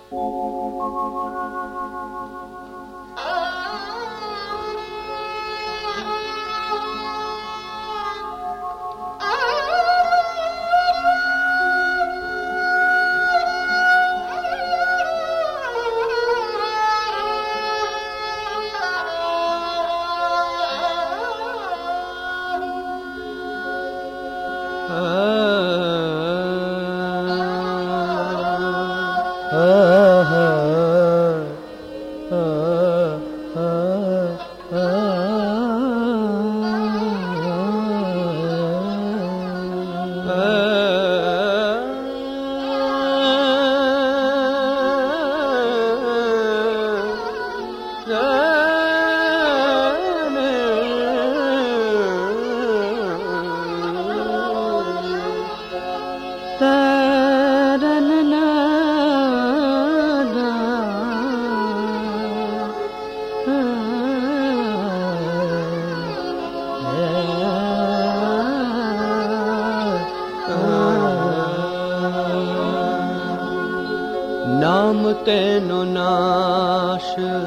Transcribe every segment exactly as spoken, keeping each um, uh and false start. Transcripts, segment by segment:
नाम तेनो नाश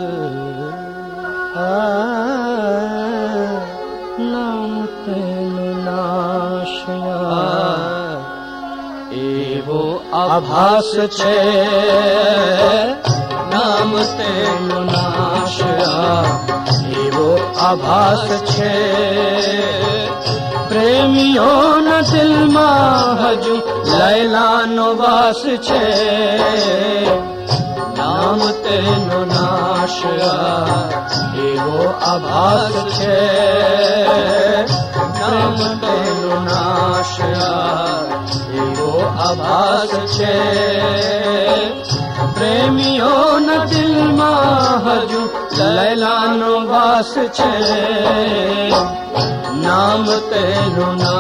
नाम तेनो नाश एवो आभास छे नाम तेनो नाश एवो आभास छे प्रेमियो न दिल में हजू लैला नो वास छे नाम तेनो नाश एवो आभास छे नाम तेनो नाश एवो आभास छे प्रेमियो न दिल में हजू लैला नो वास छे नाम तेनो